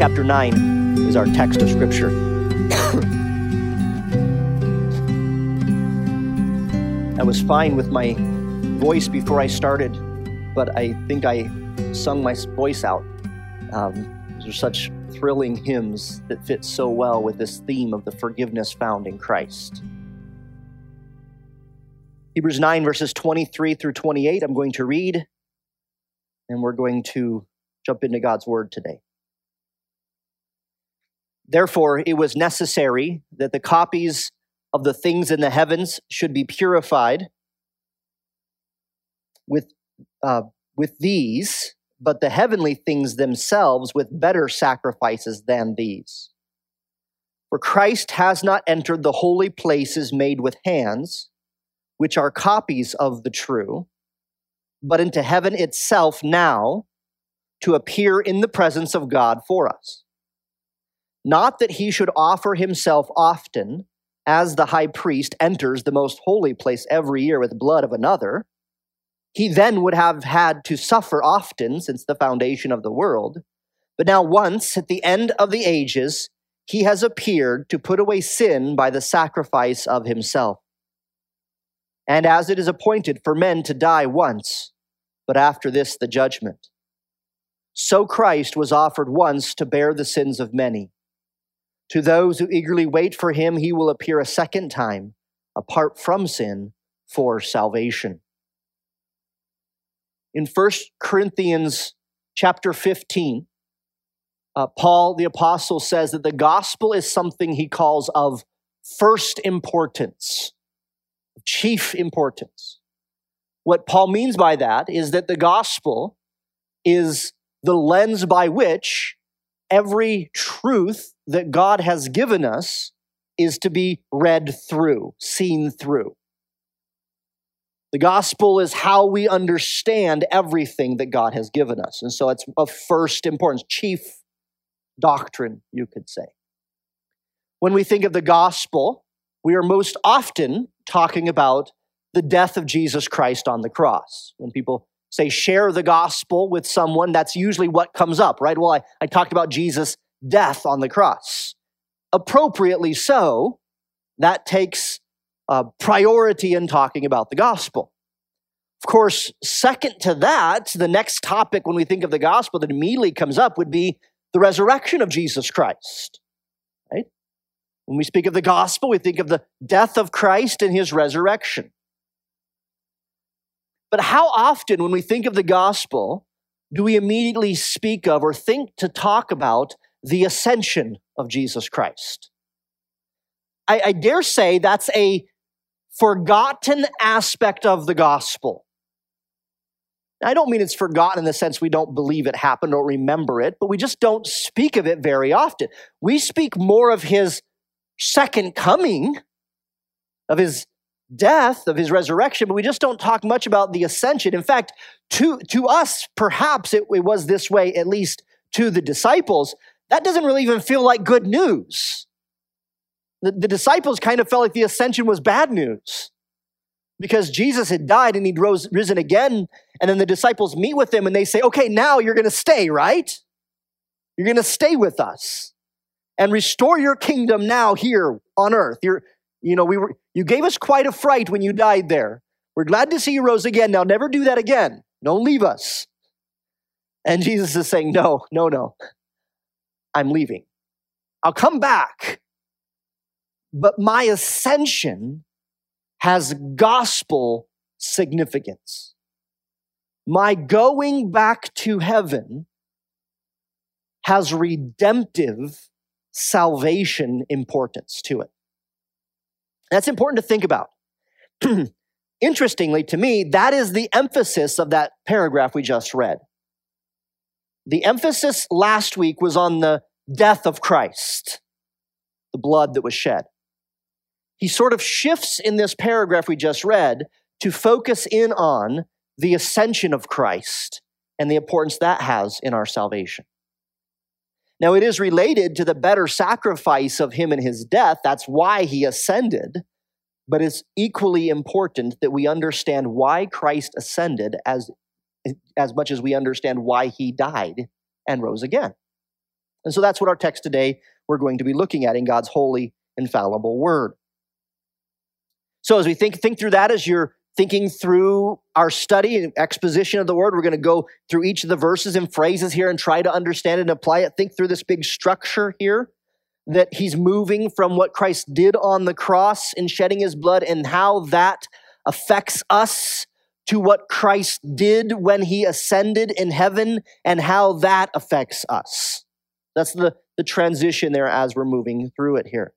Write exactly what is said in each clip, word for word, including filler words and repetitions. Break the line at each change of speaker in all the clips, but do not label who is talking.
chapter nine is our text of Scripture. I was fine with my voice before I started, but I think I sung my voice out. Um, those are such thrilling hymns that fit so well with this theme of the forgiveness found in Christ. Hebrews nine, verses twenty-three through twenty-eight, I'm going to read, and we're going to jump into God's word today. Therefore, it was necessary that the copies of the things in the heavens should be purified with, uh, with these, but the heavenly things themselves with better sacrifices than these. For Christ has not entered the holy places made with hands, which are copies of the true, but into heaven itself now, to appear in the presence of God for us. Not that he should offer himself often, as the high priest enters the most holy place every year with blood of another. He then would have had to suffer often since the foundation of the world. But now once, at the end of the ages, he has appeared to put away sin by the sacrifice of himself. And as it is appointed for men to die once, but after this the judgment, so Christ was offered once to bear the sins of many. To those who eagerly wait for him, he will appear a second time, apart from sin, for salvation. In First Corinthians chapter fifteen, uh, Paul the apostle says that the gospel is something he calls of first importance, chief importance. What Paul means by that is that the gospel is the lens by which every truth that God has given us is to be read through, seen through. The gospel is how we understand everything that God has given us. And so it's of first importance, chief doctrine, you could say. When we think of the gospel, we are most often talking about the death of Jesus Christ on the cross. When people say share the gospel with someone, that's usually what comes up, right? Well, I, I talked about Jesus' death on the cross. Appropriately so, that takes uh, priority in talking about the gospel. Of course, second to that, the next topic when we think of the gospel that immediately comes up would be the resurrection of Jesus Christ, right? When we speak of the gospel, we think of the death of Christ and his resurrection. But how often when we think of the gospel, do we immediately speak of or think to talk about the ascension of Jesus Christ? I, I dare say that's a forgotten aspect of the gospel. I don't mean it's forgotten in the sense we don't believe it happened or remember it, but we just don't speak of it very often. We speak more of his second coming, of his death, of his resurrection, but we just don't talk much about the ascension. In fact, to, to us, perhaps it, it was this way, at least to the disciples. That doesn't really even feel like good news. The, the disciples kind of felt like the ascension was bad news because Jesus had died and he'd rose, risen again. And then the disciples meet with him and they say, okay, now you're going to stay, right? You're going to stay with us and restore your kingdom now here on earth. You're, you know, we were, you gave us quite a fright when you died there. We're glad to see you rose again. Now never do that again. Don't leave us. And Jesus is saying, no, no, no. I'm leaving. I'll come back. But my ascension has gospel significance. My going back to heaven has redemptive salvation importance to it. That's important to think about. Interestingly, to me, that is the emphasis of that paragraph we just read. The emphasis last week was on the death of Christ, the blood that was shed. He sort of shifts in this paragraph we just read to focus in on the ascension of Christ and the importance that has in our salvation. Now, it is related to the better sacrifice of him and his death. That's why he ascended. But it's equally important that we understand why Christ ascended as, as much as we understand why he died and rose again. And so that's what our text today we're going to be looking at in God's holy, infallible word. So as we think, think through that, as you're thinking through our study and exposition of the word, we're going to go through each of the verses and phrases here and try to understand it and apply it. Think through this big structure here, that he's moving from what Christ did on the cross in shedding his blood and how that affects us to what Christ did when he ascended in heaven and how that affects us. That's the, the transition there as we're moving through it here.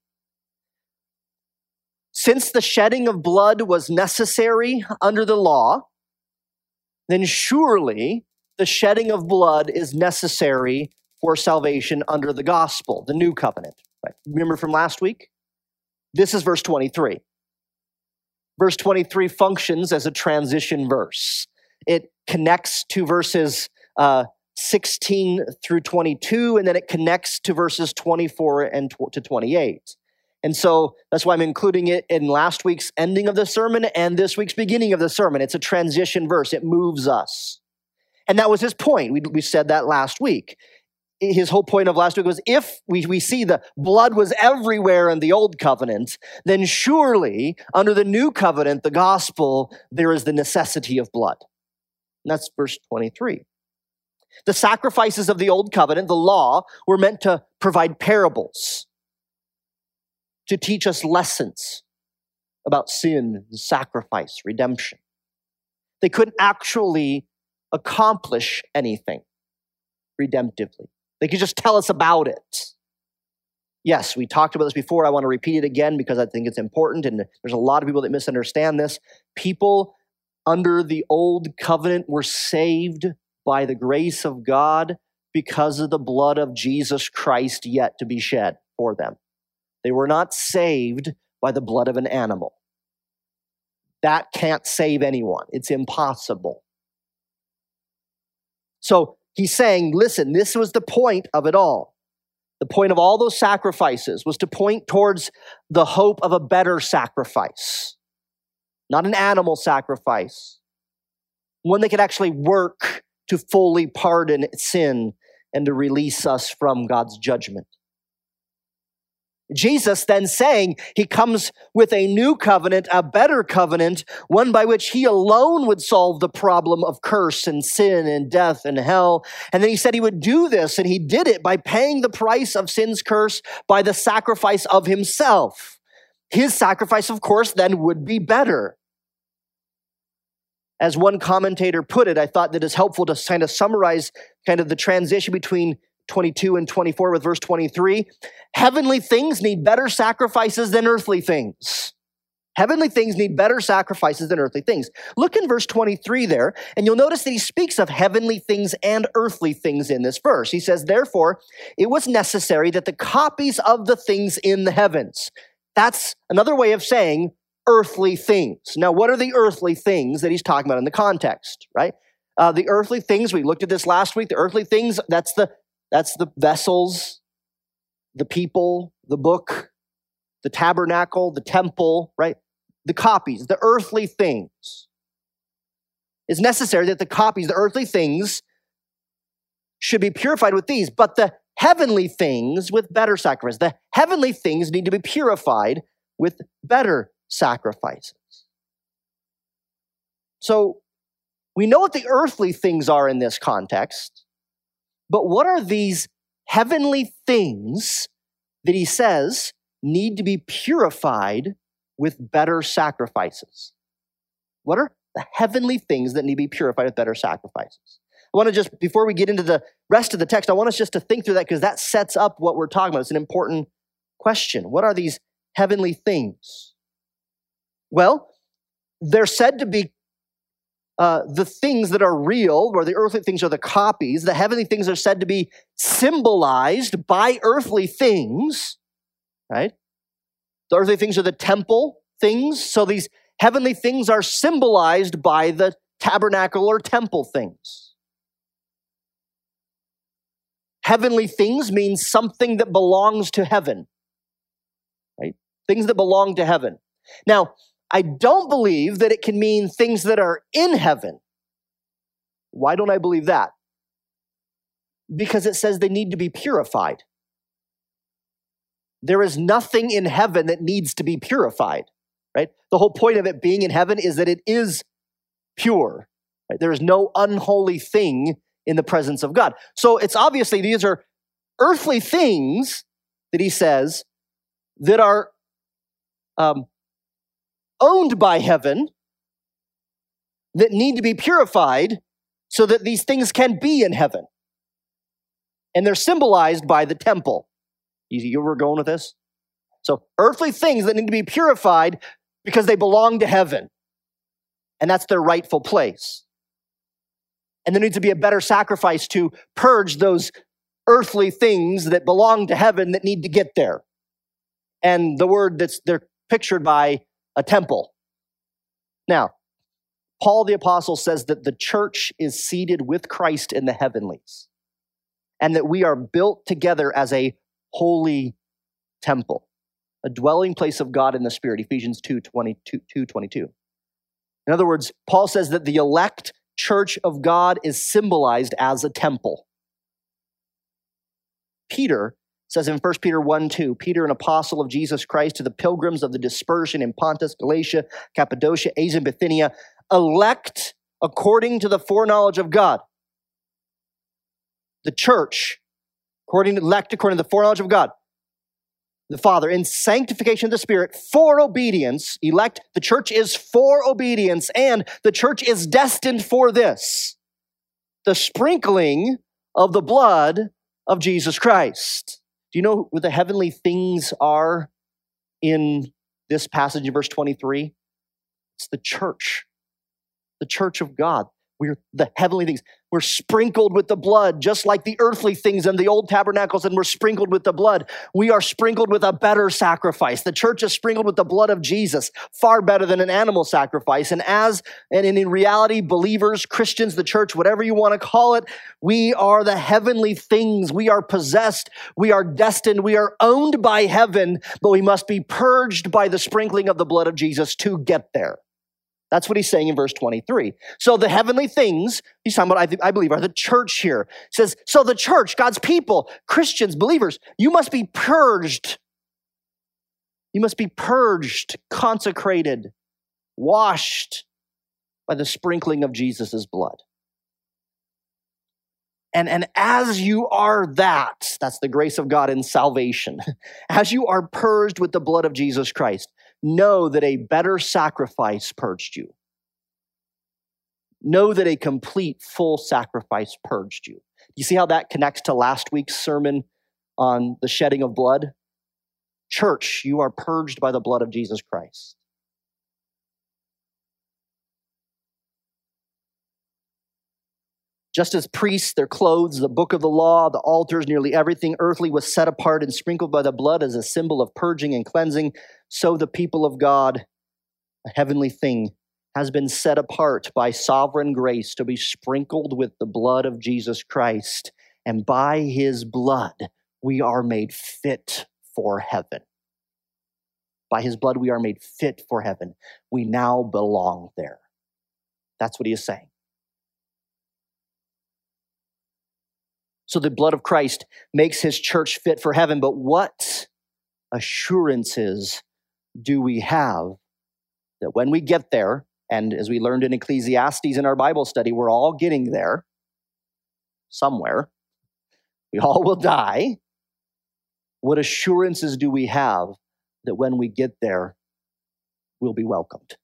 Since the shedding of blood was necessary under the law, then surely the shedding of blood is necessary for salvation under the gospel, the new covenant. Right? Remember from last week? This is verse twenty-three. Verse twenty-three functions as a transition verse. It connects to verses uh, sixteen through twenty-two, and then it connects to verses twenty-four and tw- to twenty-eight. And so that's why I'm including it in last week's ending of the sermon and this week's beginning of the sermon. It's a transition verse. It moves us. And that was his point. We, we said that last week. His whole point of last week was if we, we see the blood was everywhere in the old covenant, then surely under the new covenant, the gospel, there is the necessity of blood. And that's verse twenty-three. The sacrifices of the old covenant, the law, were meant to provide parables, to teach us lessons about sin, sacrifice, redemption. They couldn't actually accomplish anything redemptively. They could just tell us about it. Yes, we talked about this before. I want to repeat it again because I think it's important, and there's a lot of people that misunderstand this. People under the old covenant were saved by the grace of God because of the blood of Jesus Christ yet to be shed for them. They were not saved by the blood of an animal. That can't save anyone. It's impossible. So he's saying, listen, this was the point of it all. The point of all those sacrifices was to point towards the hope of a better sacrifice, not an animal sacrifice, one that could actually work to fully pardon sin and to release us from God's judgment. Jesus then saying he comes with a new covenant, a better covenant, one by which he alone would solve the problem of curse and sin and death and hell. And then he said he would do this, and he did it by paying the price of sin's curse by the sacrifice of himself. His sacrifice, of course, then would be better. As one commentator put it, I thought that it's helpful to kind of summarize kind of the transition between twenty-two and twenty-four with verse twenty-three. Heavenly things need better sacrifices than earthly things. Heavenly things need better sacrifices than earthly things. Look in verse twenty-three there, and you'll notice that he speaks of heavenly things and earthly things in this verse. He says, therefore, it was necessary that the copies of the things in the heavens. That's another way of saying earthly things. Now, what are the earthly things that he's talking about in the context, right? Uh, the earthly things, we looked at this last week, the earthly things, that's the That's the vessels, the people, the book, the tabernacle, the temple, right? The copies, the earthly things. It's necessary that the copies, the earthly things, should be purified with these, but the heavenly things with better sacrifice. The heavenly things need to be purified with better sacrifices. So we know what the earthly things are in this context. But what are these heavenly things that he says need to be purified with better sacrifices? What are the heavenly things that need to be purified with better sacrifices? I want to just, before we get into the rest of the text, I want us just to think through that because that sets up what we're talking about. It's an important question. What are these heavenly things? Well, they're said to be Uh, the things that are real, or the earthly things are the copies. The heavenly things are said to be symbolized by earthly things, right? The earthly things are the temple things. So these heavenly things are symbolized by the tabernacle or temple things. Heavenly things means something that belongs to heaven, right? Things that belong to heaven. Now, I don't believe that it can mean things that are in heaven. Why don't I believe that? Because it says they need to be purified. There is nothing in heaven that needs to be purified, right? The whole point of it being in heaven is that it is pure. Right? There is no unholy thing in the presence of God. So it's obviously these are earthly things that he says that are um, owned by heaven that need to be purified so that these things can be in heaven. And they're symbolized by the temple. You see where we're going with this? So earthly things that need to be purified because they belong to heaven. And that's their rightful place. And there needs to be a better sacrifice to purge those earthly things that belong to heaven that need to get there. And the word that's they're pictured by a temple. Now, Paul the Apostle says that the church is seated with Christ in the heavenlies, and that we are built together as a holy temple, a dwelling place of God in the Spirit, Ephesians two twenty-two. In other words, Paul says that the elect church of God is symbolized as a temple. Peter says in First Peter one two, Peter, an apostle of Jesus Christ, to the pilgrims of the dispersion in Pontus, Galatia, Cappadocia, Asia, and Bithynia, elect according to the foreknowledge of God. The church, according to elect according to the foreknowledge of God, the Father, in sanctification of the Spirit, for obedience. Elect, the church is for obedience, and the church is destined for this, the sprinkling of the blood of Jesus Christ. Do you know what the heavenly things are in this passage in verse twenty-three? It's the church, the church of God. We're the heavenly things. We're sprinkled with the blood, just like the earthly things in the old tabernacles, and we're sprinkled with the blood. We are sprinkled with a better sacrifice. The church is sprinkled with the blood of Jesus, far better than an animal sacrifice. And as, and in reality, believers, Christians, the church, whatever you want to call it, we are the heavenly things. We are possessed. We are destined. We are owned by heaven, but we must be purged by the sprinkling of the blood of Jesus to get there. That's what he's saying in verse twenty-three. So the heavenly things, he's talking about, I, th- I believe, are the church here. He says, so the church, God's people, Christians, believers, you must be purged. You must be purged, consecrated, washed by the sprinkling of Jesus' blood. And, and as you are that, that's the grace of God in salvation, as you are purged with the blood of Jesus Christ, know that a better sacrifice purged you. Know that a complete, full sacrifice purged you. You see how that connects to last week's sermon on the shedding of blood? Church, you are purged by the blood of Jesus Christ. Just as priests, their clothes, the book of the law, the altars, nearly everything earthly was set apart and sprinkled by the blood as a symbol of purging and cleansing, so the people of God, a heavenly thing, has been set apart by sovereign grace to be sprinkled with the blood of Jesus Christ. And by his blood, we are made fit for heaven. By his blood, we are made fit for heaven. We now belong there. That's what he is saying. So the blood of Christ makes his church fit for heaven. But what assurances do we have that when we get there, and as we learned in Ecclesiastes in our Bible study, we're all getting there somewhere. We all will die. What assurances do we have that when we get there, we'll be welcomed?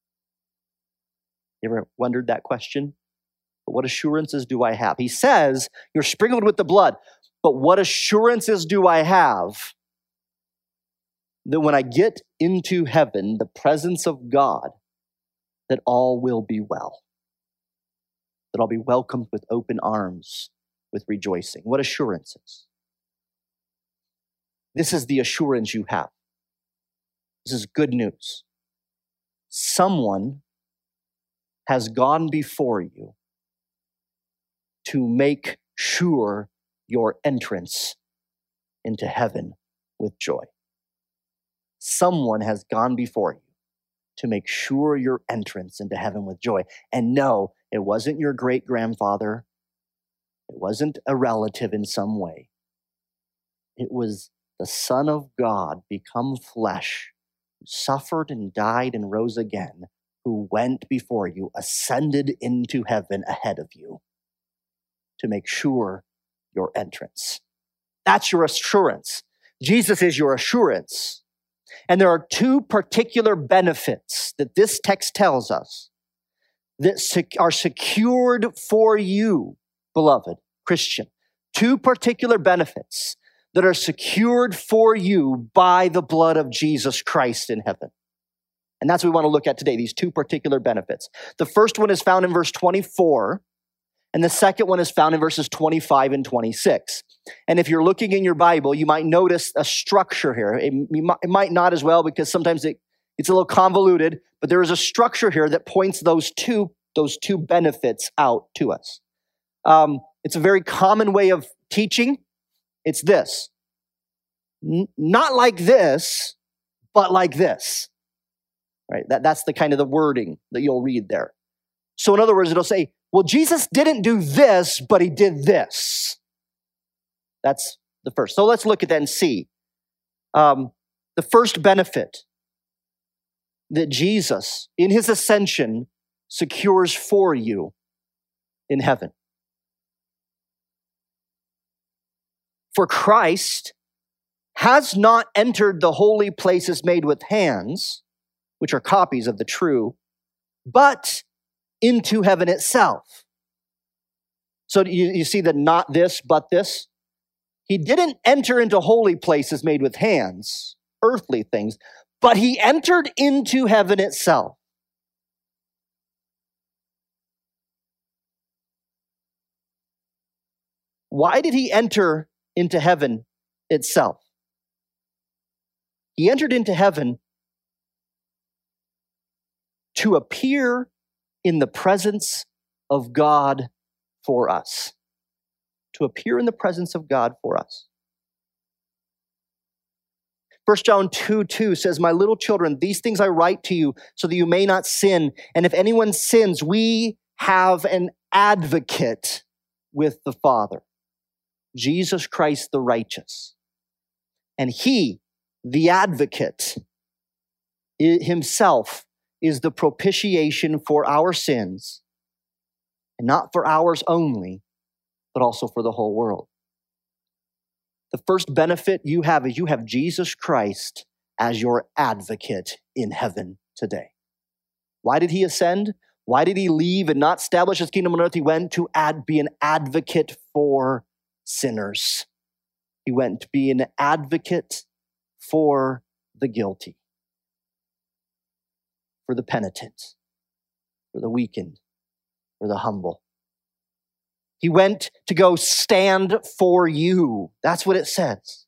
You ever wondered that question? But what assurances do I have? He says, you're sprinkled with the blood. But what assurances do I have that when I get into heaven, the presence of God, that all will be well? That I'll be welcomed with open arms, with rejoicing. What assurances? This is the assurance you have. This is good news. Someone has gone before you to make sure your entrance into heaven with joy. Someone has gone before you to make sure your entrance into heaven with joy. And no, it wasn't your great-grandfather. It wasn't a relative in some way. It was the Son of God become flesh, who suffered and died and rose again, who went before you, ascended into heaven ahead of you to make sure your entrance. That's your assurance. Jesus is your assurance. And there are two particular benefits that this text tells us that sec- are secured for you, beloved Christian. Two particular benefits that are secured for you by the blood of Jesus Christ in heaven. And that's what we want to look at today, these two particular benefits. The first one is found in verse twenty-four, and the second one is found in verses twenty-five and twenty-six. And if you're looking in your Bible, you might notice a structure here. It, it might not as well because sometimes it, it's a little convoluted, but there is a structure here that points those two, those two benefits out to us. Um, it's a very common way of teaching. It's this. N- not like this, but like this. Right? That, that's the kind of the wording that you'll read there. So in other words, it'll say, well, Jesus didn't do this, but he did this. That's the first. So let's look at that and see. Um, the first benefit that Jesus, in his ascension, secures for you in heaven. For Christ has not entered the holy places made with hands, which are copies of the true, but into heaven itself. So you, you see that not this, but this. He didn't enter into holy places made with hands, earthly things, but he entered into heaven itself. Why did he enter into heaven itself? He entered into heaven to appear in the presence of God for us. To appear in the presence of God for us. First John two two says, my little children, these things I write to you so that you may not sin. And if anyone sins, we have an advocate with the Father, Jesus Christ the righteous. And he, the advocate, himself is the propitiation for our sins, and not for ours only, but also for the whole world. The first benefit you have is you have Jesus Christ as your advocate in heaven today. Why did he ascend? Why did he leave and not establish his kingdom on earth? He went to ad, be an advocate for sinners. He went to be an advocate for the guilty, for the penitent, for the weakened, for the humble. He went to go stand for you. That's what it says.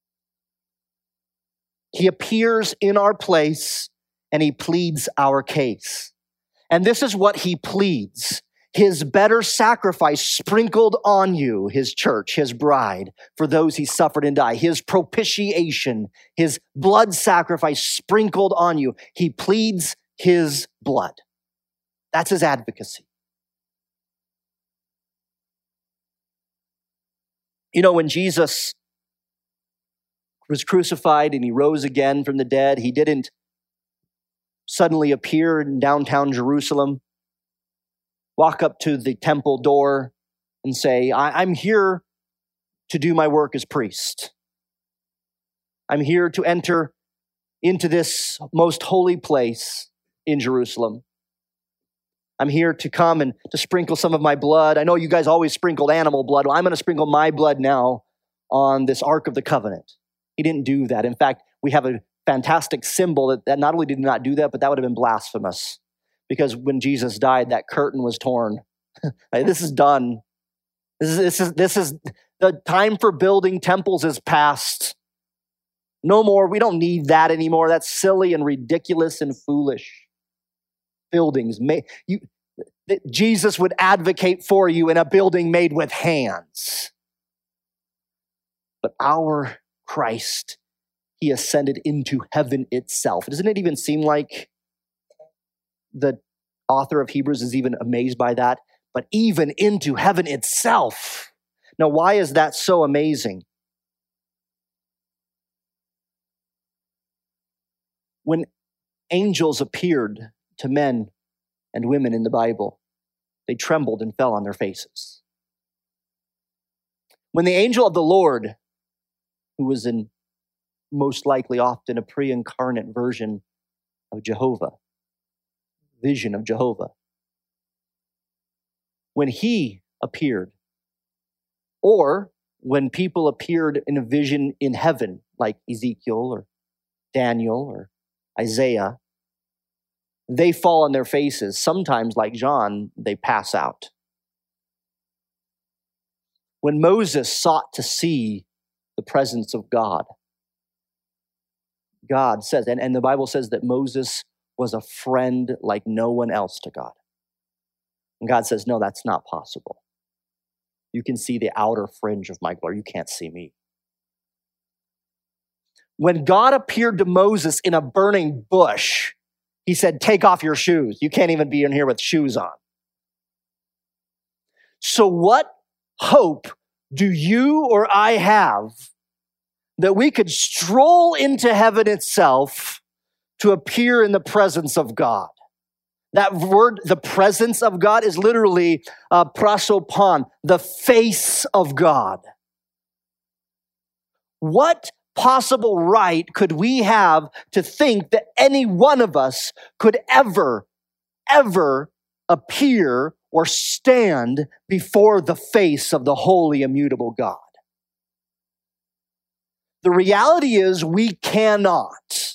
He appears in our place and he pleads our case. And this is what he pleads. His better sacrifice sprinkled on you, his church, his bride, for those he suffered and died. His propitiation, his blood sacrifice sprinkled on you. He pleads his blood. That's his advocacy. You know, when Jesus was crucified and he rose again from the dead, he didn't suddenly appear in downtown Jerusalem, walk up to the temple door and say, I- I'm here to do my work as priest. I'm here to enter into this most holy place in Jerusalem. I'm here to come and to sprinkle some of my blood. I know you guys always sprinkled animal blood. Well, I'm going to sprinkle my blood now on this Ark of the Covenant. He didn't do that. In fact, we have a fantastic symbol that, that not only did not do that, but that would have been blasphemous. Because when Jesus died, that curtain was torn. Like, this is done. This is, this is, this is, the time for building temples is past. No more. We don't need that anymore. That's silly and ridiculous and foolish. Buildings made, you, Jesus would advocate for you in a building made with hands. But our Christ, he ascended into heaven itself. Doesn't it even seem like the author of Hebrews is even amazed by that? But even into heaven itself, Now, why is that so amazing? When angels appeared to men and women in the Bible, they trembled and fell on their faces. When the angel of the Lord, who was in most likely often a pre-incarnate version of Jehovah, vision of Jehovah, when he appeared, or when people appeared in a vision in heaven, like Ezekiel or Daniel or Isaiah, they fall on their faces. Sometimes, like John, they pass out. When Moses sought to see the presence of God, God says, and, and the Bible says that Moses was a friend like no one else to God. And God says, no, that's not possible. You can see the outer fringe of my glory. You can't see me. When God appeared to Moses in a burning bush, he said, take off your shoes. You can't even be in here with shoes on. So what hope do you or I have that we could stroll into heaven itself to appear in the presence of God? That word, the presence of God, is literally uh, prosopon, the face of God. What possible right could we have to think that any one of us could ever, ever appear or stand before the face of the holy, immutable God? The reality is we cannot.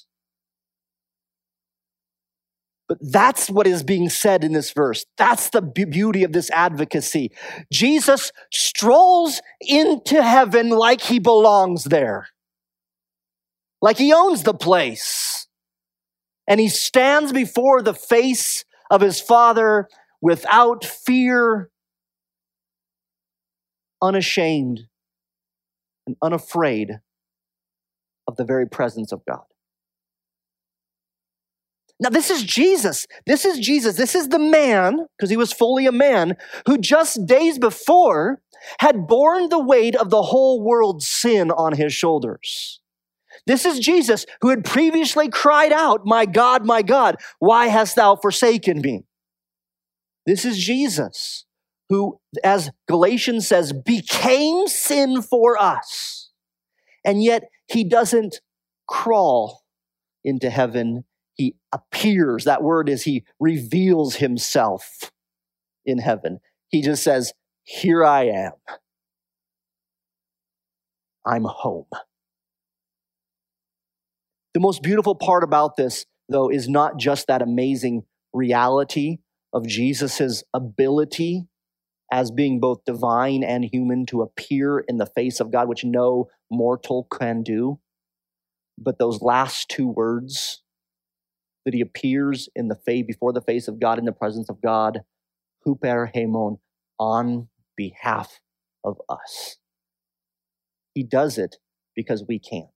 But that's what is being said in this verse. That's the beauty of this advocacy. Jesus strolls into heaven like he belongs there, like he owns the place. And he stands before the face of his Father without fear, unashamed, and unafraid of the very presence of God. Now, this is Jesus. This is Jesus. This is the man, because he was fully a man, who just days before had borne the weight of the whole world's sin on his shoulders. This is Jesus who had previously cried out, my God, my God, why hast thou forsaken me? This is Jesus who, as Galatians says, became sin for us. And yet he doesn't crawl into heaven. He appears. That word is he reveals himself in heaven. He just says, here I am. I'm home. The most beautiful part about this, though, is not just that amazing reality of Jesus's ability as being both divine and human to appear in the face of God, which no mortal can do, but those last two words, that he appears in the face, before the face of God, in the presence of God, huper hemon, on behalf of us. He does it because we can't.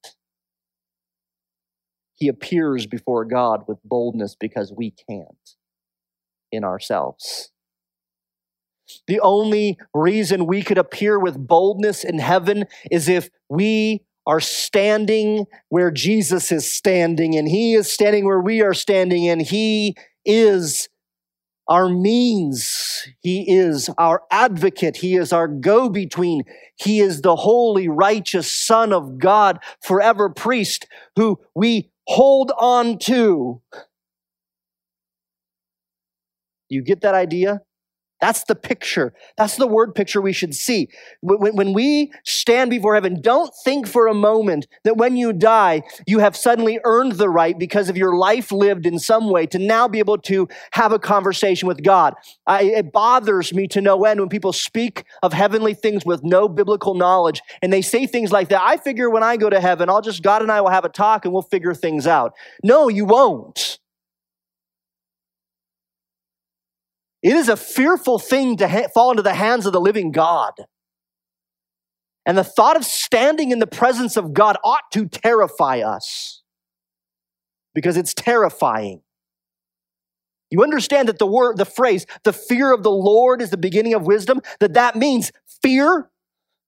He appears before God with boldness because we can't in ourselves. The only reason we could appear with boldness in heaven is if we are standing where Jesus is standing, and he is standing where we are standing, and he is our means. He is our advocate. He is our go-between. He is the holy, righteous Son of God, forever priest, who we hold on to. You get that idea? That's the picture. That's the word picture we should see. When, when we stand before heaven, don't think for a moment that when you die, you have suddenly earned the right because of your life lived in some way to now be able to have a conversation with God. I, it bothers me to no end when people speak of heavenly things with no biblical knowledge, and they say things like that. I figure when I go to heaven, I'll just, God and I will have a talk and we'll figure things out. No, you won't. It is a fearful thing to ha- fall into the hands of the living God. And the thought of standing in the presence of God ought to terrify us, because it's terrifying. You understand that the word, the phrase, the fear of the Lord is the beginning of wisdom, that that means fear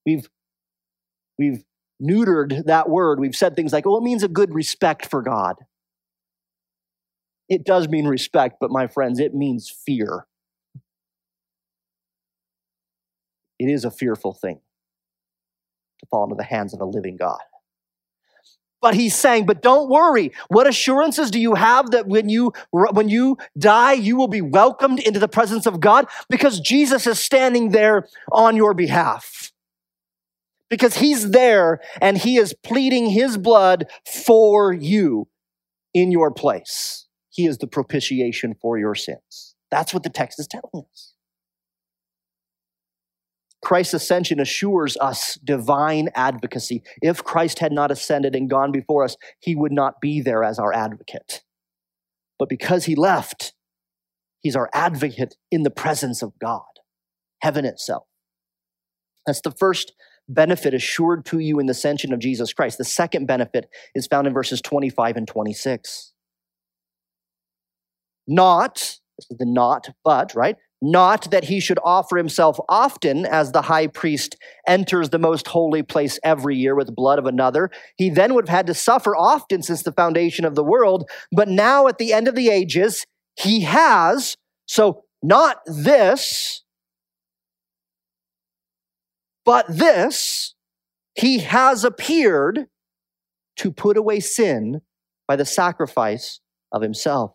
We've, we've neutered that word. We've said things like, oh, it means a good respect for God. It does mean respect, but my friends, it means fear. It is a fearful thing to fall into the hands of a living God. But he's saying, but don't worry. What assurances do you have that when you, when you die, you will be welcomed into the presence of God? Because Jesus is standing there on your behalf. Because he's there and he is pleading his blood for you in your place. He is the propitiation for your sins. That's what the text is telling us. Christ's ascension assures us divine advocacy. If Christ had not ascended and gone before us, he would not be there as our advocate. But because he left, he's our advocate in the presence of God, heaven itself. That's the first benefit assured to you in the ascension of Jesus Christ. The second benefit is found in verses twenty-five and twenty-six. Not, this is the not, but, right? Not that he should offer himself often as the high priest enters the most holy place every year with blood of another. He then would have had to suffer often since the foundation of the world. But now at the end of the ages, he has, so not this, but this, he has appeared to put away sin by the sacrifice of himself.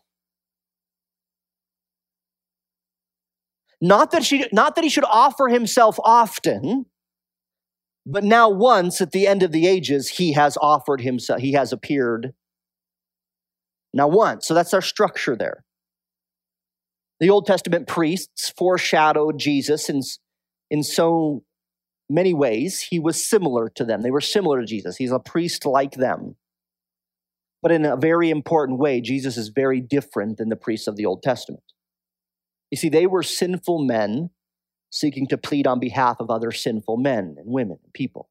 Not that, she, not that he should offer himself often, but now once at the end of the ages, he has offered himself, he has appeared. Now once, so that's our structure there. The Old Testament priests foreshadowed Jesus in, in so many ways. He was similar to them. They were similar to Jesus. He's a priest like them. But in a very important way, Jesus is very different than the priests of the Old Testament. You see, they were sinful men seeking to plead on behalf of other sinful men and women and people.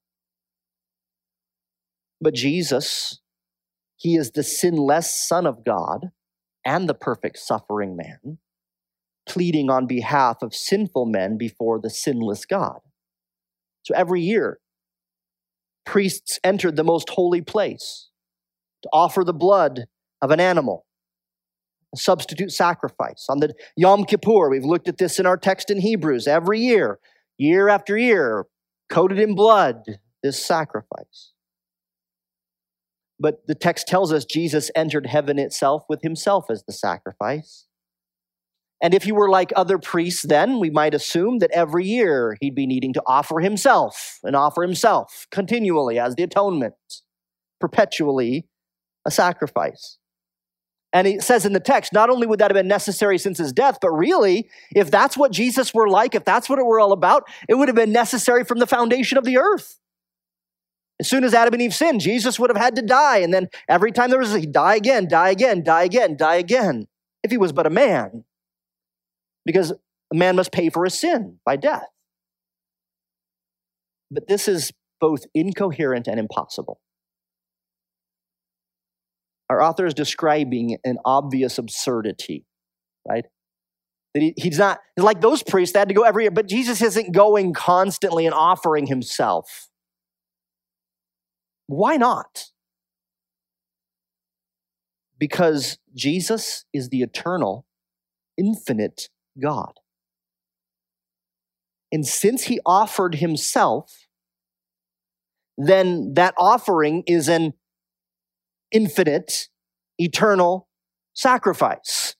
But Jesus, he is the sinless Son of God and the perfect suffering man, pleading on behalf of sinful men before the sinless God. So every year, priests entered the most holy place to offer the blood of an animal, a substitute sacrifice. On the Yom Kippur, we've looked at this in our text in Hebrews. Every year, year after year, coated in blood, this sacrifice. But the text tells us Jesus entered heaven itself with himself as the sacrifice. And if he were like other priests then, we might assume that every year he'd be needing to offer himself and offer himself continually as the atonement, perpetually a sacrifice. And it says in the text, not only would that have been necessary since his death, but really, if that's what Jesus were like, if that's what it were all about, it would have been necessary from the foundation of the earth. As soon as Adam and Eve sinned, Jesus would have had to die. And then every time there was, he'd die again, die again, die again, die again, if he was but a man. Because a man must pay for his sin by death. But this is both incoherent and impossible. Our author is describing an obvious absurdity, right? That he, he's not, like those priests, they had to go every year, but Jesus isn't going constantly and offering himself. Why not? Because Jesus is the eternal, infinite God. And since he offered himself, then that offering is an infinite, eternal sacrifice.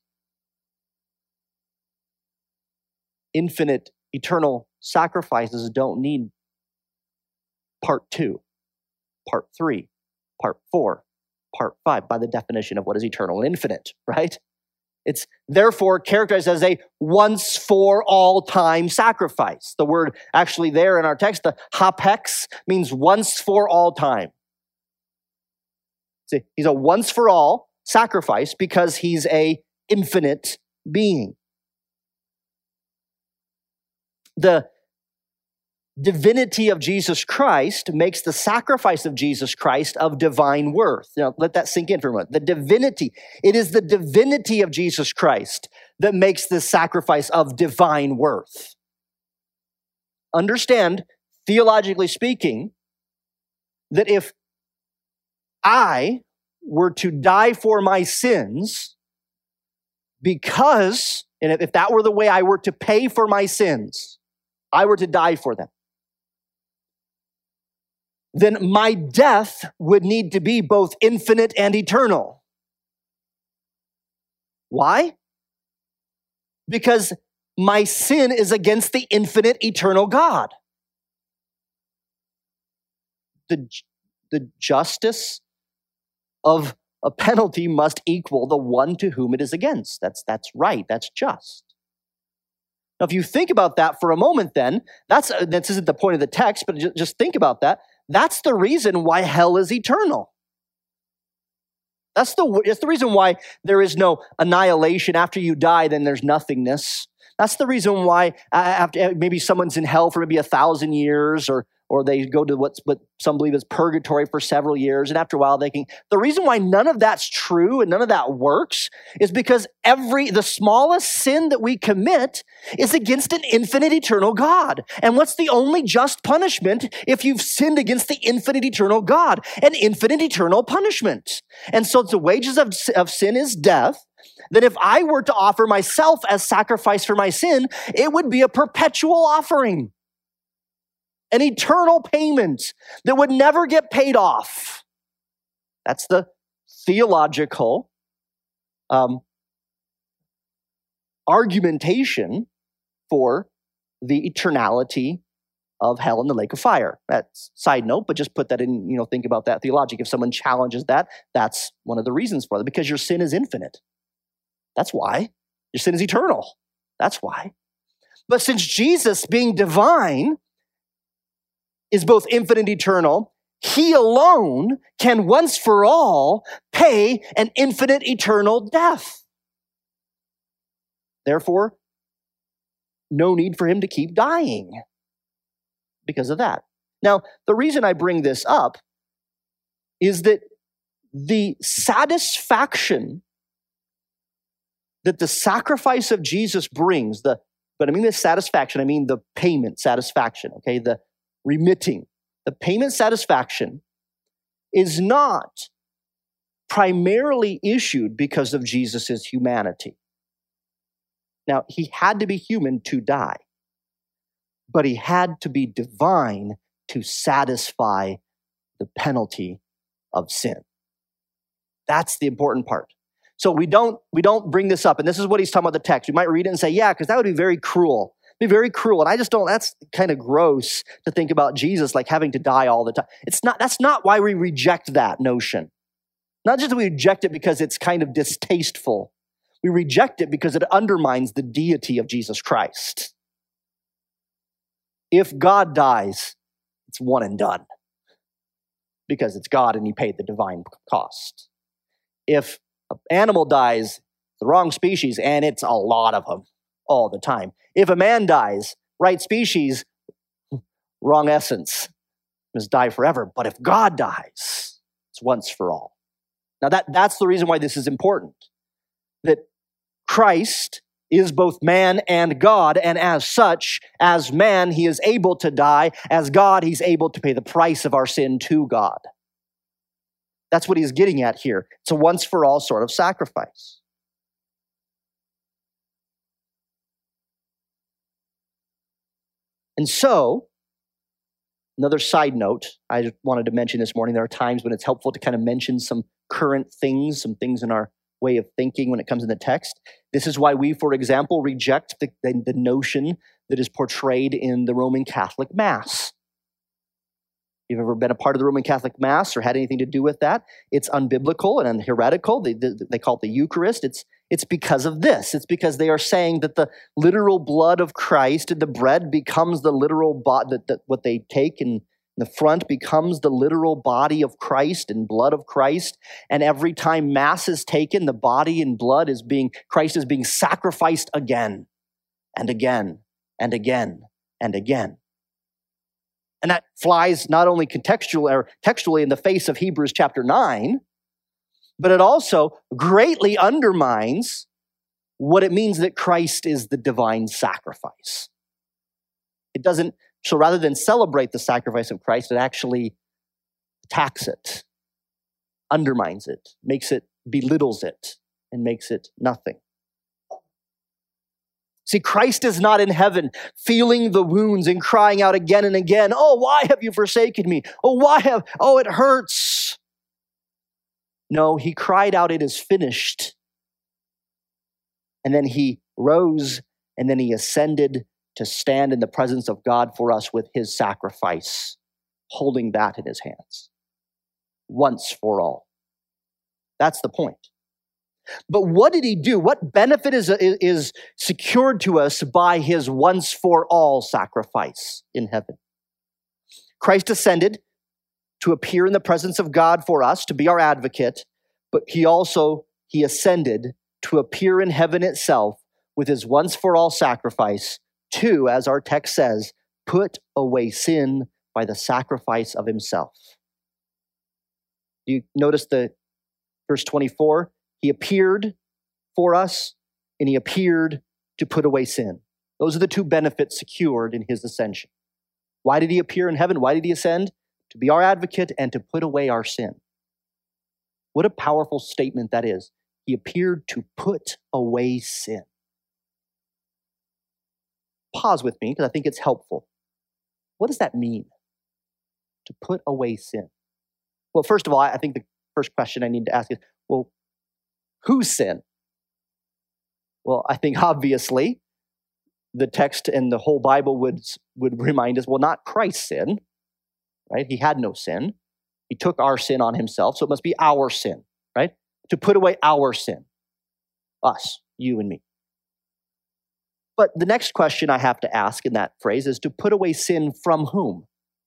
Infinite, eternal sacrifices don't need part two, part three, part four, part five, by the definition of what is eternal and infinite, right? It's therefore characterized as a once for all time sacrifice. The word actually there in our text, the hapex, means once for all time. See, he's a once for all sacrifice because he's a infinite being. The divinity of Jesus Christ makes the sacrifice of Jesus Christ of divine worth. Now, let that sink in for a moment. The divinity, it is the divinity of Jesus Christ that makes this sacrifice of divine worth. Understand, theologically speaking, that if I were to die for my sins because, and if that were the way I were to pay for my sins, I were to die for them, then my death would need to be both infinite and eternal. Why? Because my sin is against the infinite, eternal God. The, the justice of a penalty must equal the one to whom it is against. That's, that's right. That's just. Now, if you think about that for a moment, then, that's, this isn't the point of the text, but just, just think about that. That's the reason why hell is eternal. That's the, that's the reason why there is no annihilation. After you die, then there's nothingness. That's the reason why after, maybe someone's in hell for maybe a thousand years, or or they go to what's, what some believe is purgatory for several years, and after a while they can. The reason why none of that's true and none of that works is because every the smallest sin that we commit is against an infinite, eternal God. And what's the only just punishment if you've sinned against the infinite, eternal God? An infinite, eternal punishment. And so the wages of, of sin is death. That if I were to offer myself as sacrifice for my sin, it would be a perpetual offering, an eternal payment that would never get paid off. That's the theological um, argumentation for the eternality of hell and the lake of fire. That's side note, but just put that in, you know, think about that theologically. If someone challenges that, that's one of the reasons for it, because your sin is infinite. That's why. Your sin is eternal. That's why. But since Jesus, being divine, is both infinite and eternal, he alone can once for all pay an infinite, eternal death. Therefore, no need for him to keep dying because of that. Now, the reason I bring this up is that the satisfaction that the sacrifice of Jesus brings, the but I mean the satisfaction, I mean the payment satisfaction, okay, the remitting, the payment satisfaction is not primarily issued because of Jesus' humanity. Now, he had to be human to die, but he had to be divine to satisfy the penalty of sin. That's the important part. So we don't we don't bring this up, and this is what he's talking about the text. We might read it and say, yeah, because that would be very cruel. It'd be very cruel. And I just don't, that's kind of gross to think about Jesus like having to die all the time. It's not, that's not why we reject that notion. Not just that we reject it because it's kind of distasteful. We reject it because it undermines the deity of Jesus Christ. If God dies, it's one and done, because it's God and he paid the divine cost. If an animal dies, the wrong species, and it's a lot of them all the time. If a man dies, right species, wrong essence, must die forever. But if God dies, it's once for all. Now that, that's the reason why this is important, that Christ is both man and God, and as such, as man, he is able to die. As God, he's able to pay the price of our sin to God. That's what he's getting at here. It's a once-for-all sort of sacrifice. And so, another side note I just wanted to mention this morning, there are times when it's helpful to kind of mention some current things, some things in our way of thinking when it comes in the text. This is why we, for example, reject the, the, the notion that is portrayed in the Roman Catholic Mass. If you've ever been a part of the Roman Catholic Mass or had anything to do with that, it's unbiblical and heretical. They, they, they call it the Eucharist. It's, it's because of this. It's because they are saying that the literal blood of Christ and the bread becomes the literal body, that, that what they take in the front becomes the literal body of Christ and blood of Christ. And every time Mass is taken, the body and blood is being, Christ is being sacrificed again and again and again and again. And that flies not only contextually or textually in the face of Hebrews chapter nine, but it also greatly undermines what it means that Christ is the divine sacrifice. It doesn't, So rather than celebrate the sacrifice of Christ, it actually attacks it, undermines it, makes it, belittles it, and makes it nothing. See, Christ is not in heaven feeling the wounds and crying out again and again, oh, why have you forsaken me? Oh, why have, oh, it hurts. No, he cried out, it is finished. And then he rose, and then he ascended to stand in the presence of God for us with his sacrifice, holding that in his hands, once for all. That's the point. But what did he do? What benefit is, is secured to us by his once-for-all sacrifice in heaven? Christ ascended to appear in the presence of God for us, to be our advocate, but he also, he ascended to appear in heaven itself with his once-for-all sacrifice to, as our text says, put away sin by the sacrifice of himself. Do you notice the verse twenty-four? He appeared for us, and he appeared to put away sin. Those are the two benefits secured in his ascension. Why did he appear in heaven? Why did he ascend? To be our advocate and to put away our sin. What a powerful statement that is. He appeared to put away sin. Pause with me, because I think it's helpful. What does that mean? To put away sin? Well, first of all, I think the first question I need to ask is, well, whose sin? Well, I think obviously the text and the whole Bible would, would remind us, well, not Christ's sin, right? He had no sin. He took our sin on himself, so it must be our sin, right? To put away our sin. Us, you and me. But the next question I have to ask in that phrase is to put away sin from whom?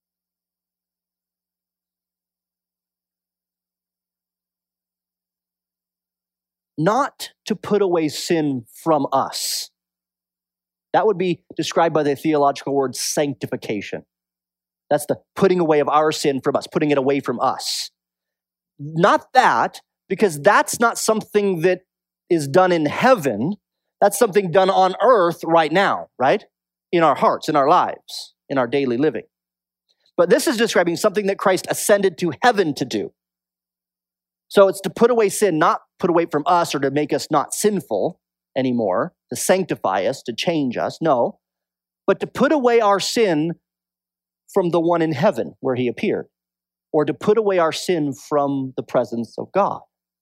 Not to put away sin from us. That would be described by the theological word sanctification. That's the putting away of our sin from us, putting it away from us. Not that, because that's not something that is done in heaven. That's something done on earth right now, right? In our hearts, in our lives, in our daily living. But this is describing something that Christ ascended to heaven to do. So it's to put away sin, not put away from us or to make us not sinful anymore, to sanctify us, to change us, no, but to put away our sin from the one in heaven where he appeared, or to put away our sin from the presence of God.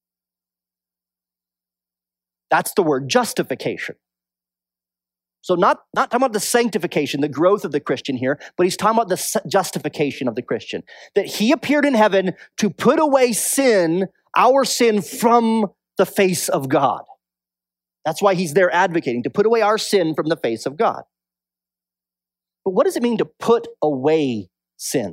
That's the word justification. So not, not talking about the sanctification, the growth of the Christian here, but he's talking about the justification of the Christian. That he appeared in heaven to put away sin, our sin, from the face of God. That's why he's there advocating, to put away our sin from the face of God. But what does it mean to put away sin?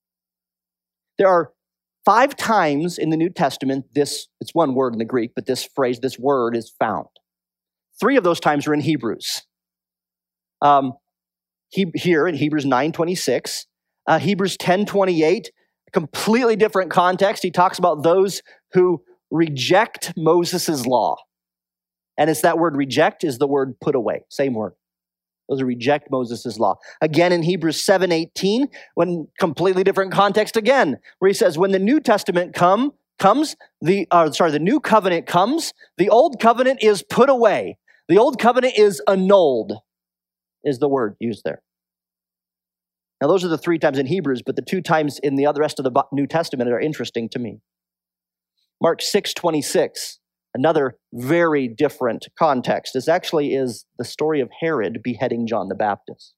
There are five times in the New Testament, this, it's one word in the Greek, but this phrase, this word is found. Three of those times are in Hebrews. Um, he, here in Hebrews nine twenty-six, uh, Hebrews ten twenty-eight, completely different context. He talks about those who reject Moses' law. And it's that word reject is the word put away, same word. Those who reject Moses' law. Again, in Hebrews seven eighteen, when completely different context again, where he says, when the New Testament come, comes, the uh, sorry, the new covenant comes, the old covenant is put away. The old covenant is annulled, is the word used there. Now, those are the three times in Hebrews, but the two times in the other rest of the New Testament are interesting to me. Mark six twenty-six. Another very different context. This actually is the story of Herod beheading John the Baptist.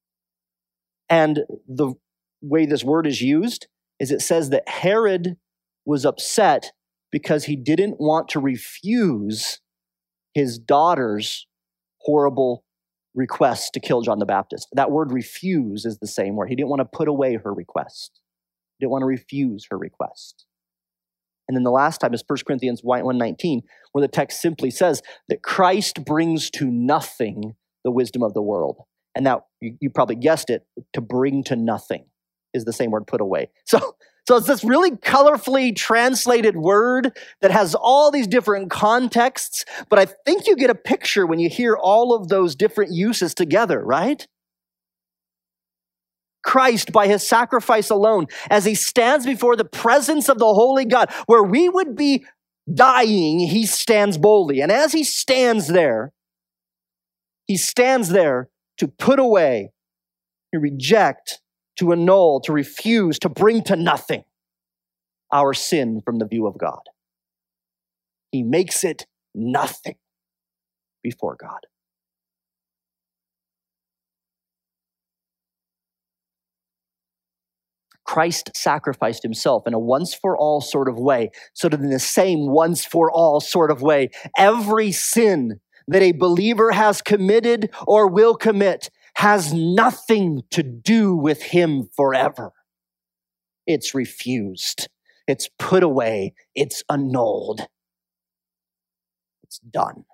And the way this word is used is it says that Herod was upset because he didn't want to refuse his daughter's horrible request to kill John the Baptist. That word refuse is the same word. He didn't want to put away her request. He didn't want to refuse her request. And then the last time is First Corinthians one nineteen, where the text simply says that Christ brings to nothing the wisdom of the world. And now, you, you probably guessed it, to bring to nothing is the same word, put away. So, so it's this really colorfully translated word that has all these different contexts, but I think you get a picture when you hear all of those different uses together, right? Christ by his sacrifice alone, as he stands before the presence of the holy God, where we would be dying, he stands boldly. And as he stands there, he stands there to put away, to reject, to annul, to refuse, to bring to nothing our sin from the view of God. He makes it nothing before God. Christ sacrificed himself in a once-for-all sort of way, so that in the same once-for-all sort of way, every sin that a believer has committed or will commit has nothing to do with him forever. It's refused. It's put away. It's annulled. It's done.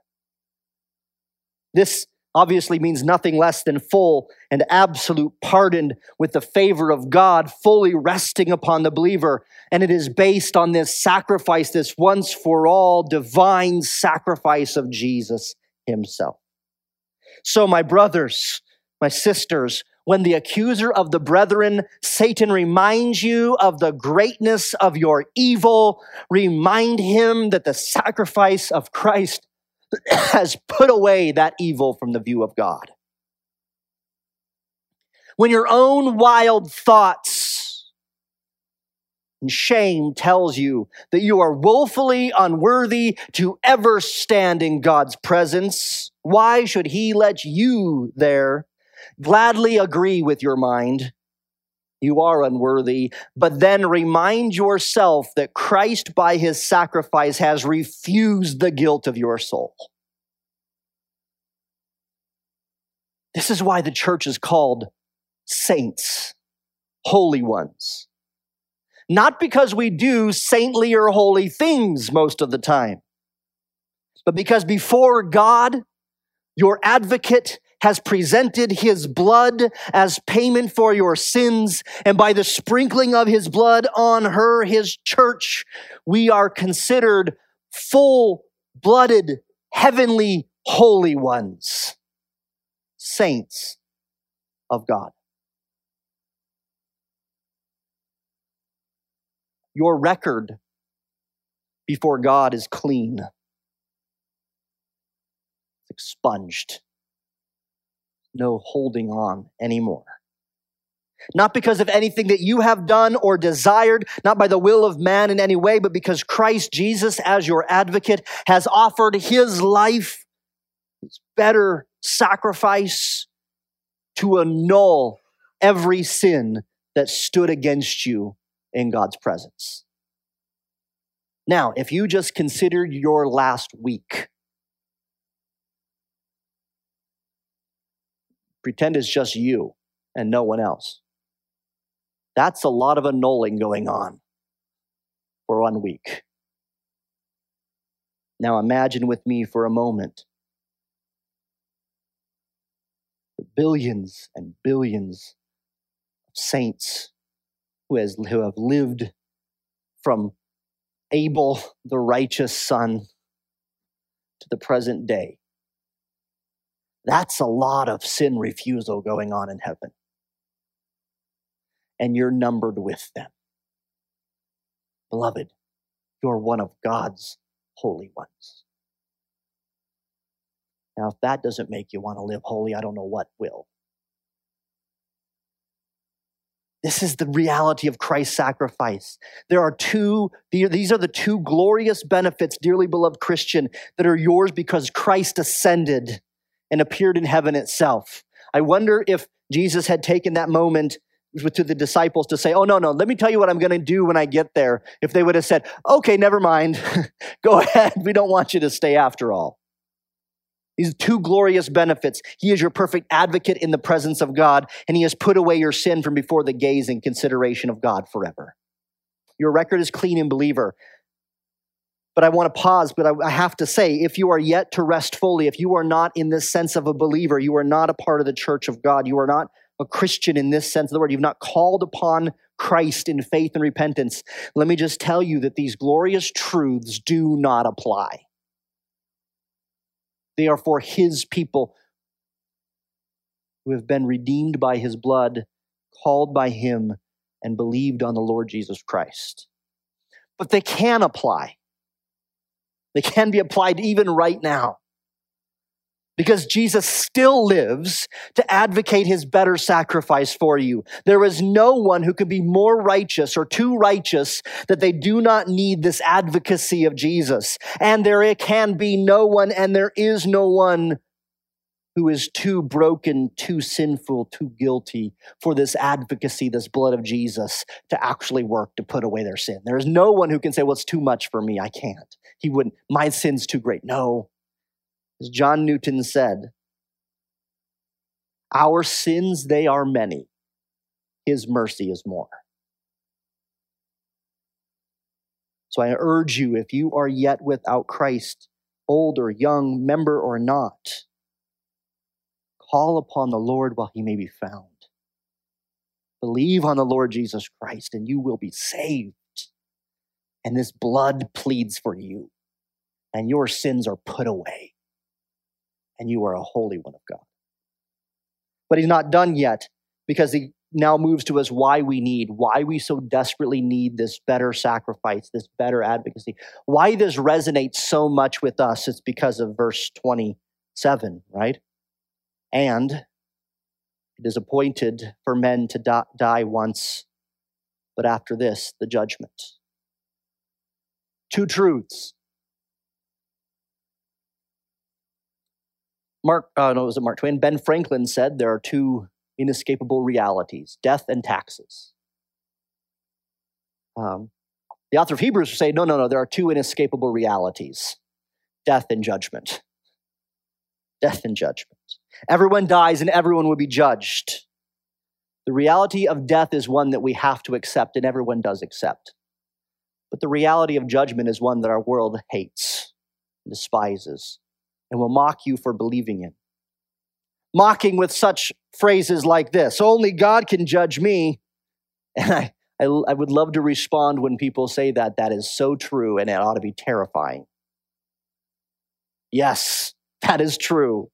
This obviously means nothing less than full and absolute pardon with the favor of God fully resting upon the believer. And it is based on this sacrifice, this once for all divine sacrifice of Jesus himself. So my brothers, my sisters, when the accuser of the brethren, Satan, reminds you of the greatness of your evil, remind him that the sacrifice of Christ has put away that evil from the view of God. When your own wild thoughts and shame tells you that you are woefully unworthy to ever stand in God's presence, why should he let you there gladly agree with your mind? You are unworthy, but then remind yourself that Christ by his sacrifice has refused the guilt of your soul. This is why the church is called saints, holy ones. Not because we do saintly or holy things most of the time, but because before God, your advocate has presented his blood as payment for your sins, and by the sprinkling of his blood on her, his church, we are considered full-blooded, heavenly, holy ones, saints of God. Your record before God is clean, expunged. No holding on anymore. Not because of anything that you have done or desired, not by the will of man in any way, but because Christ Jesus, as your advocate, has offered his life, his better sacrifice, to annul every sin that stood against you in God's presence. Now, if you just considered your last week, pretend it's just you and no one else. That's a lot of annulling going on for one week. Now imagine with me for a moment the billions and billions of saints who, has, who have lived from Abel, the righteous son, to the present day. That's a lot of sin refusal going on in heaven. And you're numbered with them. Beloved, you're one of God's holy ones. Now, if that doesn't make you want to live holy, I don't know what will. This is the reality of Christ's sacrifice. There are two, these are the two glorious benefits, dearly beloved Christian, that are yours because Christ ascended and appeared in heaven itself. I wonder if Jesus had taken that moment to the disciples to say, oh, no, no, let me tell you what I'm going to do when I get there. If they would have said, okay, never mind, go ahead, we don't want you to stay after all. These two glorious benefits. He is your perfect advocate in the presence of God, and he has put away your sin from before the gaze and consideration of God forever. Your record is clean in believer. But I want to pause, but I, I have to say, if you are yet to rest fully, if you are not in this sense of a believer, you are not a part of the church of God, you are not a Christian in this sense of the word, you've not called upon Christ in faith and repentance, let me just tell you that these glorious truths do not apply. They are for his people who have been redeemed by his blood called by him and believed on the Lord Jesus Christ. But they can apply. They can be applied even right now. Because Jesus still lives to advocate his better sacrifice for you. There is no one who can be more righteous or too righteous that they do not need this advocacy of Jesus. And there can be no one, and there is no one who is too broken, too sinful, too guilty for this advocacy, this blood of Jesus to actually work to put away their sin. There is no one who can say, well, it's too much for me. I can't. He wouldn't. My sin's too great. No. As John Newton said, our sins, they are many. His mercy is more. So I urge you, if you are yet without Christ, old or young, member or not, call upon the Lord while he may be found. Believe on the Lord Jesus Christ and you will be saved. And this blood pleads for you. And your sins are put away. And you are a holy one of God. But he's not done yet, because he now moves to us why we need, why we so desperately need this better sacrifice, this better advocacy. Why this resonates so much with us, it's because of verse twenty-seven, right? And it is appointed for men to die, die once, but after this, the judgment. Two truths. Mark, uh, no, was it Mark Twain? Ben Franklin said there are two inescapable realities, death and taxes. Um, the author of Hebrews would say, no, no, no, there are two inescapable realities, death and judgment. Death and judgment. Everyone dies and everyone will be judged. The reality of death is one that we have to accept, and everyone does accept. But the reality of judgment is one that our world hates, despises, and will mock you for believing in. Mocking with such phrases like this, only God can judge me. And I, I, I would love to respond when people say that. That is so true, and it ought to be terrifying. Yes, that is true.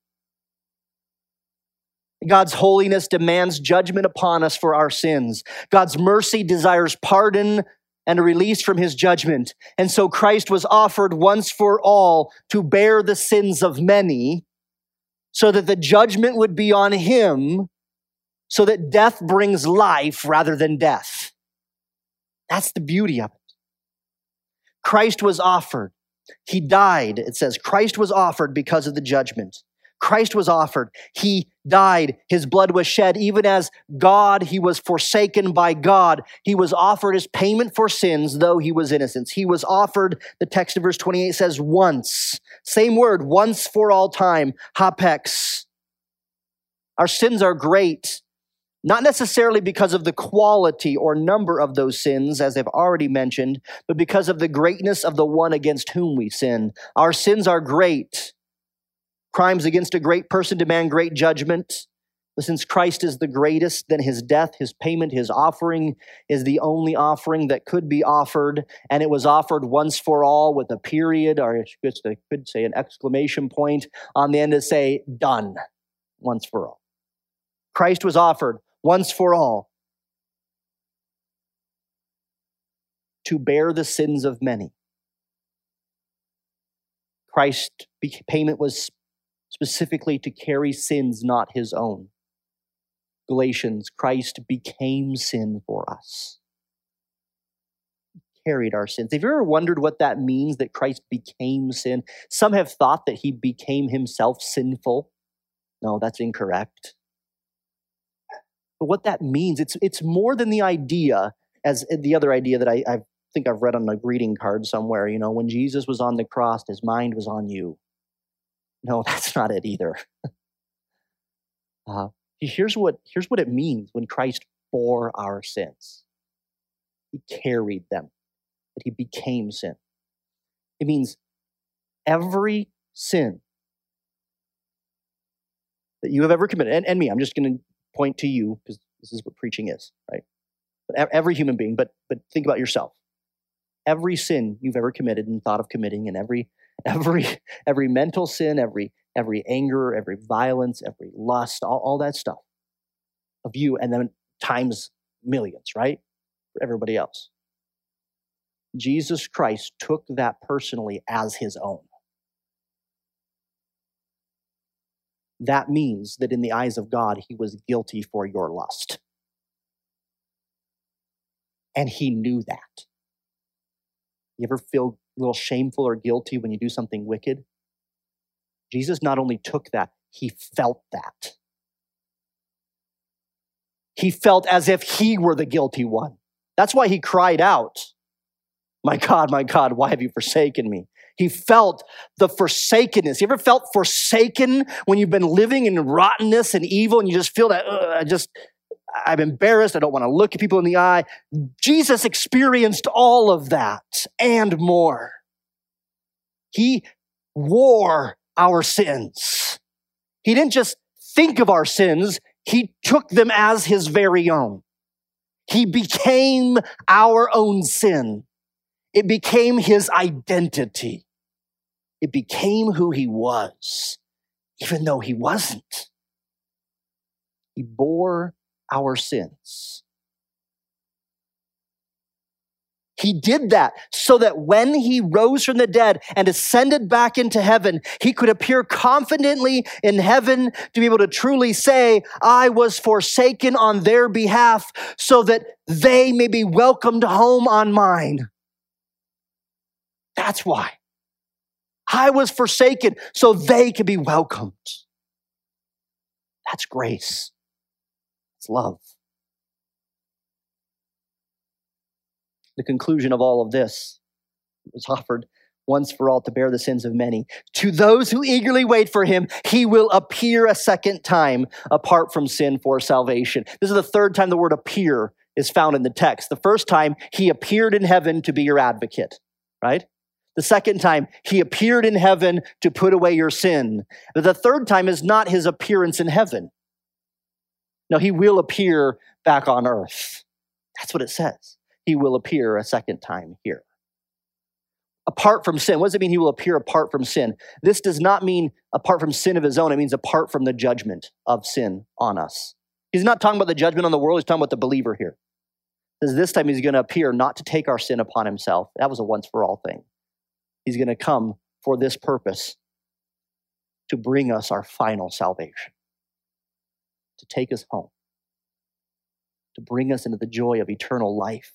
God's holiness demands judgment upon us for our sins. God's mercy desires pardon and a release from his judgment. And so Christ was offered once for all to bear the sins of many, so that the judgment would be on him, so that death brings life rather than death. That's the beauty of it. Christ was offered. He died. It says Christ was offered because of the judgment. Christ was offered. He died. His blood was shed. Even as God, he was forsaken by God. He was offered as payment for sins, though he was innocent. He was offered, the text of verse twenty-eight says, once. Same word, once for all time, hapex. Our sins are great, not necessarily because of the quality or number of those sins, as I've already mentioned, but because of the greatness of the one against whom we sin. Our sins are great. Crimes against a great person demand great judgment. But since Christ is the greatest, then his death, his payment, his offering is the only offering that could be offered. And it was offered once for all with a period, or I could say an exclamation point on the end to say, done, once for all. Christ was offered once for all to bear the sins of many. Christ's payment was specifically to carry sins not his own. Galatians, Christ became sin for us. He carried our sins. Have you ever wondered what that means, that Christ became sin? Some have thought that he became himself sinful. No, that's incorrect. But what that means, it's, it's more than the idea, as the other idea that I, I think I've read on a greeting card somewhere, you know, when Jesus was on the cross, his mind was on you. No, that's not it either. uh, here's what, here's what it means when Christ bore our sins. He carried them, that he became sin. It means every sin that you have ever committed, and, and me, I'm just going to point to you because this is what preaching is, right? But every human being, but but think about yourself. Every sin you've ever committed and thought of committing, and every every every mental sin, every every anger, every violence, every lust, all, all that stuff of you, and then times millions, right? For everybody else. Jesus Christ took that personally as his own. That means that in the eyes of God, he was guilty for your lust. And he knew that. You ever feel a little shameful or guilty when you do something wicked? Jesus not only took that, he felt that. He felt as if he were the guilty one. That's why he cried out, "My God, my God, why have you forsaken me?" He felt the forsakenness. You ever felt forsaken when you've been living in rottenness and evil and you just feel that, I just, I'm embarrassed. I don't want to look at people in the eye. Jesus experienced all of that and more. He wore our sins. He didn't just think of our sins. He took them as his very own. He became our own sin. It became his identity. It became who he was, even though he wasn't. He bore our sins. He did that so that when he rose from the dead and ascended back into heaven, he could appear confidently in heaven to be able to truly say, "I was forsaken on their behalf so that they may be welcomed home on mine." That's why. I was forsaken so they could be welcomed. That's grace. It's love. The conclusion of all of this was offered once for all to bear the sins of many. To those who eagerly wait for him, he will appear a second time apart from sin for salvation. This is the third time the word appear is found in the text. The first time, he appeared in heaven to be your advocate, right? The second time, he appeared in heaven to put away your sin. But the third time is not his appearance in heaven. No, he will appear back on earth. That's what it says. He will appear a second time here. Apart from sin. What does it mean he will appear apart from sin? This does not mean apart from sin of his own. It means apart from the judgment of sin on us. He's not talking about the judgment on the world. He's talking about the believer here. Because this time he's going to appear not to take our sin upon himself. That was a once for all thing. He's going to come for this purpose, to bring us our final salvation, to take us home, to bring us into the joy of eternal life.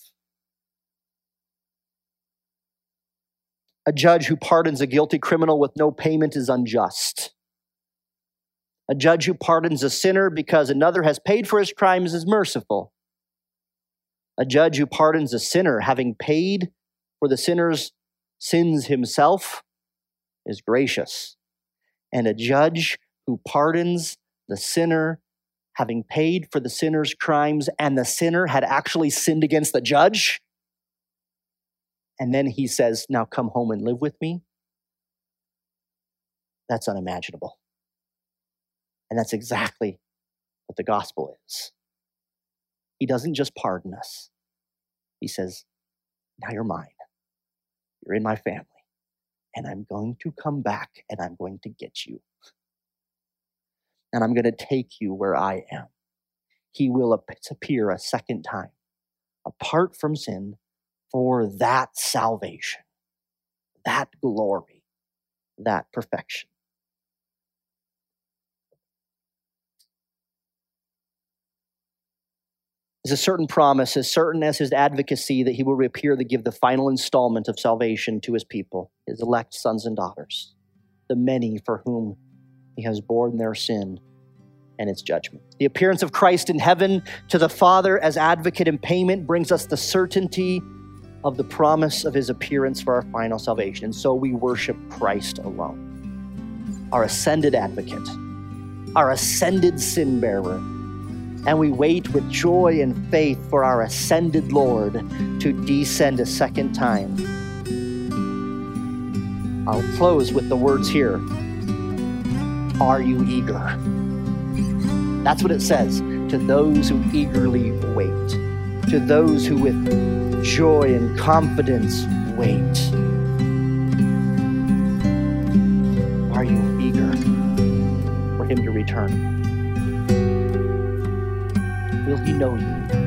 A judge who pardons a guilty criminal with no payment is unjust. A judge who pardons a sinner because another has paid for his crimes is merciful. A judge who pardons a sinner having paid for the sinner's sins himself is gracious. And a judge who pardons the sinner having paid for the sinner's crimes and the sinner had actually sinned against the judge, and then he says, "Now come home and live with me," that's unimaginable. And that's exactly what the gospel is. He doesn't just pardon us. He says, "Now you're mine. You're in my family, and I'm going to come back and I'm going to get you. And I'm going to take you where I am." He will appear a second time, apart from sin, for that salvation, that glory, that perfection. There's a certain promise, as certain as his advocacy, that he will reappear to give the final installment of salvation to his people, his elect sons and daughters, the many for whom he has borne their sin and its judgment. The appearance of Christ in heaven to the Father as advocate and payment brings us the certainty of the promise of his appearance for our final salvation. And so we worship Christ alone, our ascended advocate, our ascended sin bearer. And we wait with joy and faith for our ascended Lord to descend a second time. I'll close with the words here. Are you eager? That's what it says. To those who eagerly wait. To those who with joy and confidence wait. Are you eager for him to return? We'll he know you?